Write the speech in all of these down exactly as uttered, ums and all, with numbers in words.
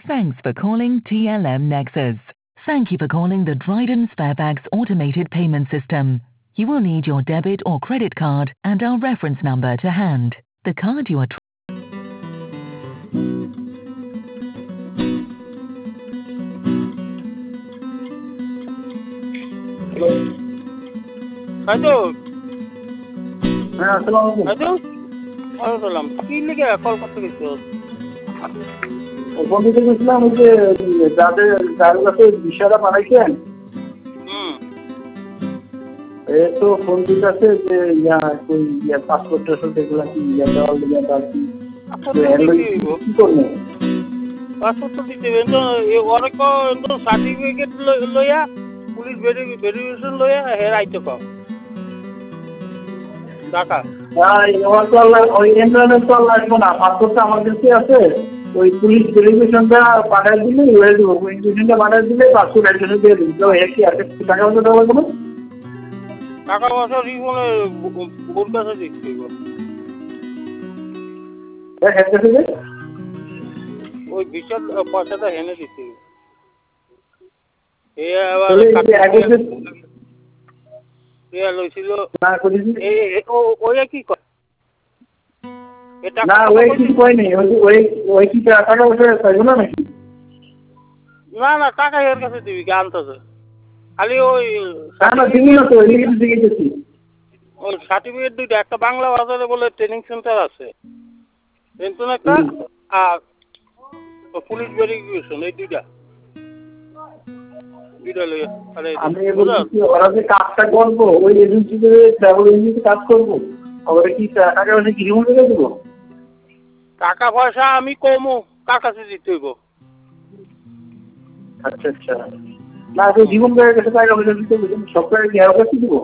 Thanks for calling T L M Nexus. Thank you for calling the Dryden Sparebags automated payment system. You will need your debit or credit card and our reference number to hand. The card you are tr- হয়তো হ্যাঁ আসসালামু আলাইকুম। হয়তো বললাম কি লিখে call করতে গেছো? ফোন দিতে গেছিলাম ওই যে যাদের যার কাছে ভিসাটা পাঠাইছেন হুম এ তো ফোন দিতেছে যে ইয়া ওই ইয়া পাসপোর্ট টাসপোর্ট এগুলা কি ইয়া দেওয়ার লিগে আর কি কি করবো? পাসপোর্ট তো দিতে হবে তো অনেক তো সার্টিফিকেট লইয়া পুলিশ ভেরিফিকেশন লইয়া হের আইতে কম টাকা ওই এন্ট্রান্স তো লাগবে না, পাসপোর্টটা আমার কাছে আছে। ওই পুলিশ ভেরিফিকেশনটা পাঠাই দিলে হয়ে দেবো, ভেরিফিকেশনটা পাঠাই দিলে পাসপোর্ট অ্যাড্রেসে দিয়ে দিবি। তো এর কি আছে টাকা পয়সা দেওয়া লাগবে না? টাকা পয়সা রিফোনে বোর কাছে দিচ্ছি ওই বিচার পয়সাটা হেনে দিচ্ছি। কি করে না ওই কিছু কয়নি, ওই ওই কি টাকা পয়সা চাইবো না নাকি? না না টাকা এর কাছে দিবি কি আনতেছে খালি ওই ওই সার্টিফিকেট দুইটা, একটা বাংলা বাজারে বলে ট্রেনিং সেন্টার আছে একটা, আর পুলিশ ভেরিফিকেশন, এই দুইটা দুইটা লইয়া আমি বলছি ওরা যে কাজটা করবো ওই এজেন্সিতে ট্রাভেল এজেন্সিতে কাজ করবো, ওরা কি টাকা পয়সা কি রিমুভ করে দেবো? টাকা পয়সা আমি কমু কার কাছে দিতে হইব? আচ্ছা আচ্ছা, না তো জীবন ভাইয়ের কাছে টাকা পয়সা দিতে হবে, সরকারের কি আরো কাছে দিব?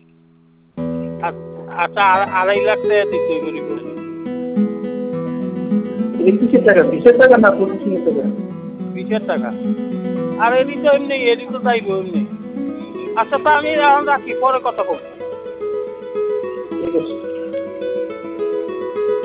আচ্ছা আড়াই লাখ টাকা দিতে হইব। কিসের টাকা? বিশের টাকা না পঁচিশের টাকা? বিশের টাকা। আর এদিক তো এমনি এদিক তো চাইবো এমনি। আচ্ছা তা আমি এখন রাখি, পরে কথা বলবো। ঠিক আছে।